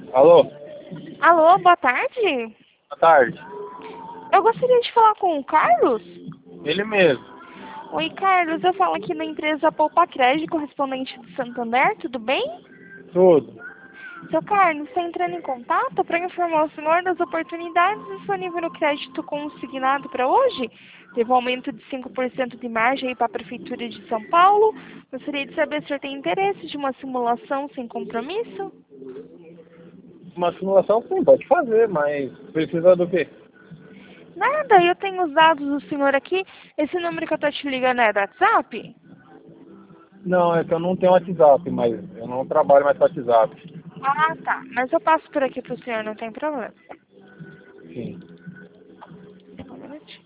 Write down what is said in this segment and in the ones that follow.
Alô, Alô, boa tarde. boa tarde. Eu gostaria de falar com o Carlos. Ele mesmo. Oi, Carlos. Eu falo aqui da empresa Poupa Crédito, correspondente do Santander. Tudo bem? Tudo. Seu Carlos, está entrando em contato para informar o senhor das oportunidades disponíveis no crédito consignado para hoje. Teve um aumento de 5% de margem para a Prefeitura de São Paulo. Gostaria de saber se o senhor tem interesse de uma simulação sem compromisso. Uma simulação sim, pode fazer, mas precisa do quê? Nada, eu tenho os dados do senhor aqui. Esse número que eu estou te ligando é do WhatsApp? Não, é que eu não tenho WhatsApp, mas eu não trabalho mais com WhatsApp. Ah, tá. Mas eu passo por aqui pro senhor, não tem problema. Sim. Um minutinho.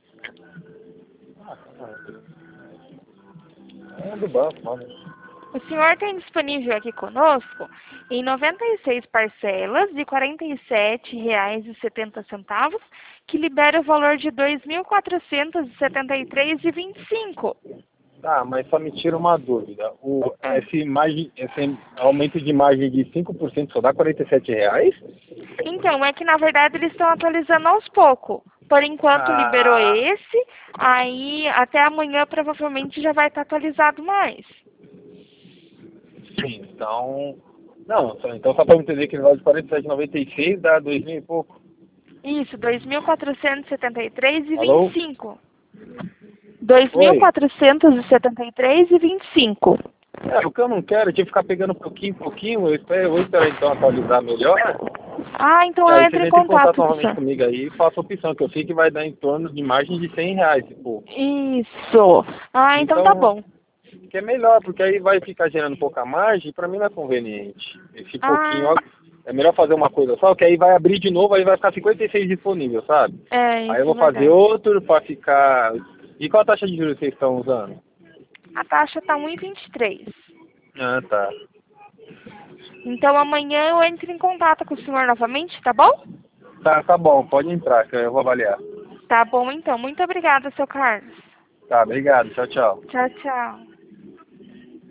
É do banco, mano. O senhor tem disponível aqui conosco em 96 parcelas de R$ 47,70, que libera o valor de R$ 2.473,25. Tá, mas só me tira uma dúvida. Esse aumento de margem de 5% só dá R$ 47? Então, é que na verdade eles estão atualizando aos poucos. Por enquanto liberou Ah, esse, aí até amanhã provavelmente já vai estar atualizado mais. sim, então... Não, então só para entender que o valor de 47,96 dá 2.000 e pouco. Isso, 2.473 e vinte Alô? e cinco. Dois mil Oi? quatrocentos e setenta e três e 25. É, o que eu não quero é de ficar pegando pouquinho em pouquinho. Eu vou esperar então atualizar melhor. Ah, então E eu aí você entro em entra em contato contato com o novamente senhor. comigo aí e faça a opção, que eu sei que vai dar em torno de margem de R$ 100 e pouco. Isso. Ah, então tá Então, bom. que é melhor, porque aí vai ficar gerando pouca margem e pra mim não é conveniente. Esse pouquinho, Ah, ó, é melhor fazer uma coisa só, que aí vai abrir de novo, aí vai ficar 56 disponível, sabe? é, Aí eu isso é vou fazer verdade. outro pra ficar... E qual a taxa de juros vocês estão usando? A taxa tá 1,23. Ah, tá. Então amanhã eu entro em contato com o senhor novamente, tá bom? Tá bom, pode entrar, que eu vou avaliar. Tá bom então. Muito obrigada, seu Carlos. Tá, obrigado. Tchau, tchau. Tchau, tchau.